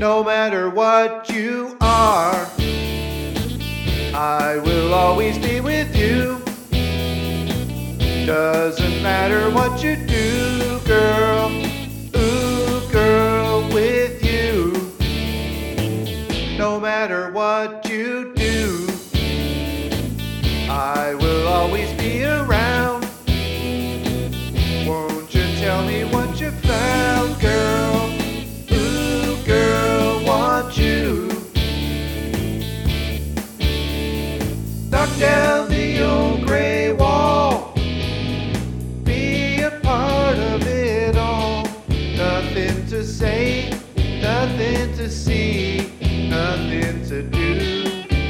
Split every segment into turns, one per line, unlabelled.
No matter what you are, I will always be with you. Doesn't matter what you do, girl. Ooh, girl, with you. No matter what you do, I will always be around. Won't you tell me what you found, girl? Ooh, girl, want you. Knock down the old gray wall. Be a part of it all. Nothing to say, nothing to see, nothing to do.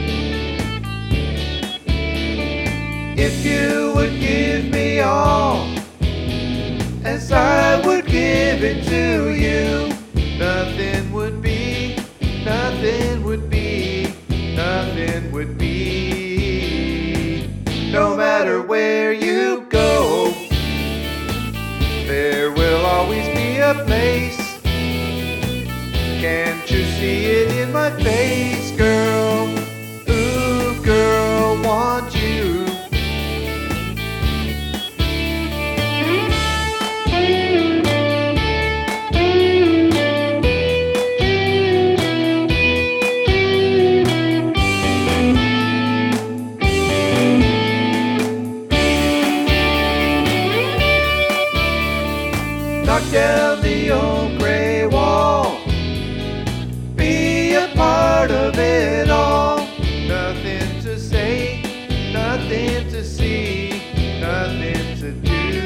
If you would give me all, as I would give it to you, nothing would be, nothing would be, nothing would be. No matter where you go, there will always be a place. Can't you see it in my face, girl? Ooh, girl, want you. Knock down the old gray wall. Be a part of it all. Nothing to say, nothing to see, nothing to do.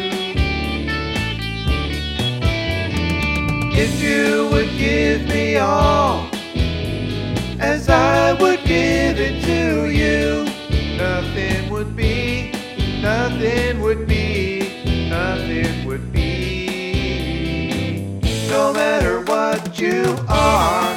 If you would give me all, as I would give it to you, nothing would be, nothing would be, nothing would be. No matter what you are,